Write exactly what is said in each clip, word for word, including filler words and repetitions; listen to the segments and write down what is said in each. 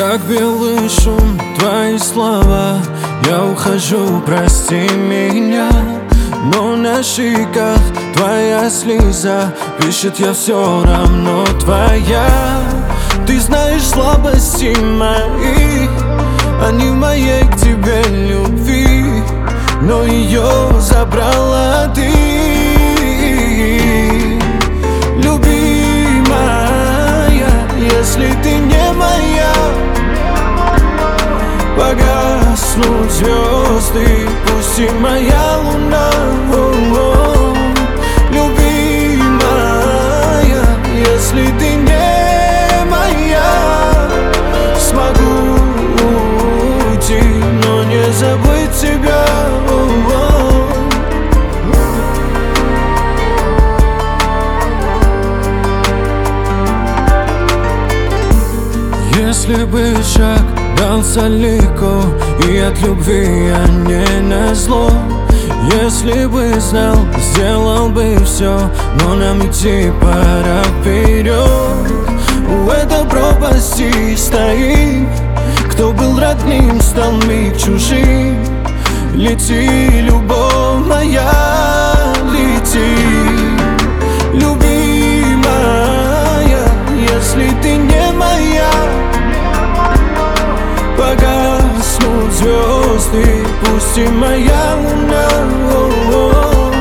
Как белый шум, твои слова. Я ухожу, прости меня. Но на щеках твоя слеза пишет, я все равно твоя. Ты знаешь слабости мои, они в моей к тебе любви, но ее забрала ты. Любимая, если ты не моя, погаснут звезды, пусть и моя луна. О-о-о. Любимая, если ты не моя, смогу уйти, но не забыть тебя. О-о-о. Если бы шаг дался легко, и от любви, а не назло. Если бы знал, сделал бы все, но нам идти пора вперед. У этой пропасти стоит, кто был родным, стал миг чужим. Лети, любовь моя, лети. Любимая, если ты не моя, погаснут звезды, пусть и моя луна. О-о-о.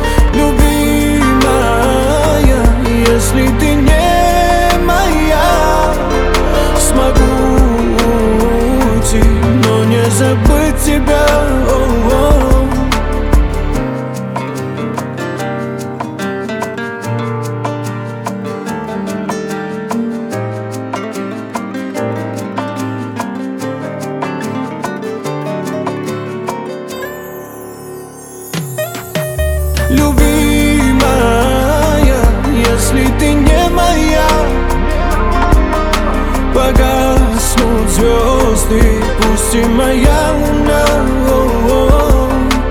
Любимая, если ты не моя, смогу уйти, но не забыть тебя. О-о-о. Любимая, если ты не моя, погаснут звезды, пусть и моя луна. О-о-о.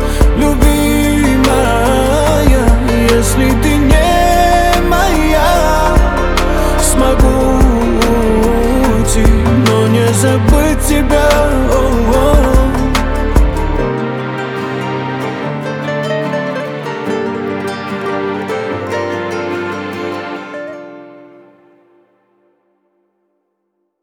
Любимая, если ты не моя, смогу уйти, но не забыть тебя.